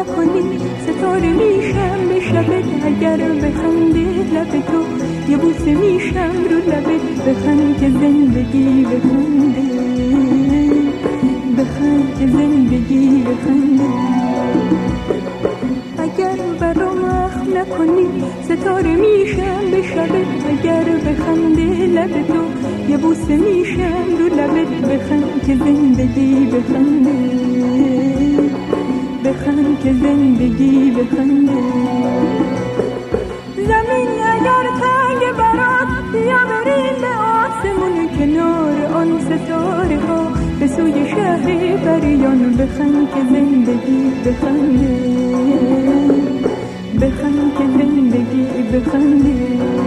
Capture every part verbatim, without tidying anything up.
نکنی ستاره میشم به شبت اگر بخنده لب تو یه بوسه میشم رو لبت بخند که زندگی بخنده بخند که زندگی بخنده اگر برام اخم نکنی ستاره میشم به شبت اگر بخنده لب تو یه بوسه میشم رو لبت بخند که زندگی بخنده بخند که زندگی بخنده زمین اگر تنگ برات بیا بریم به آسمون کنار آن ستاره ها به سوی شهر بریان بخند که زندگی بخنده بخند که زندگی بخنده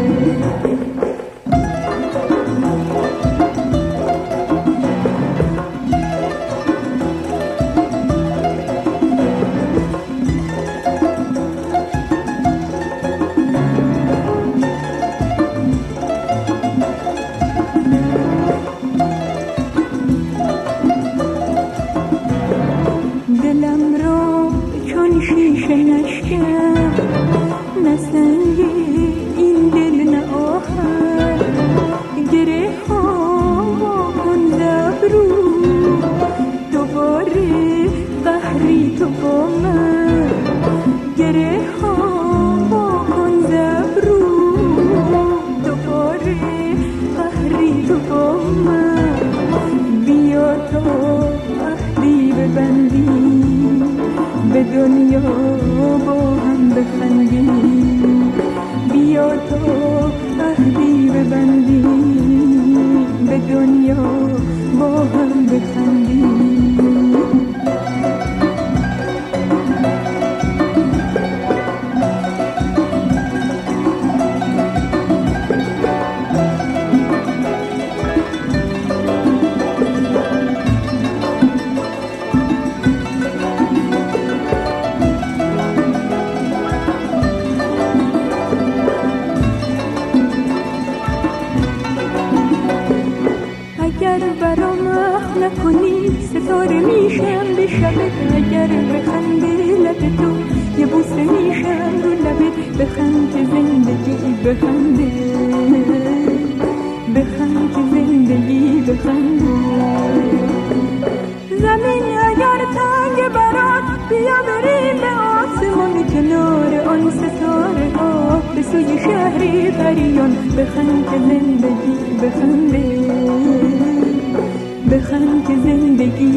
دلم را چون شیشه نشکن نه سنگ این دل نه آهن گره ها کن زبرو دوباره قهری تو با من گره ها کن زبرو دوباره قهری تو با من بیا تا عهدی ببندی به دنیا با هم بخندیم بیا تا عهدی ببندیم به دنیا با هم بخندیم اگر برام اخم نکنی ستاره میشم به شبت اگر بخنده لب تو یه بوسه میشم رو لبت بخند که زندگی بخنده بخند که زندگی بخنده زمین اگر تنگ برات بیا بریم به آسمون کنار آن ستاره ها به سوی شهری پریان بخند که زندگی بخنده بخند که زندگی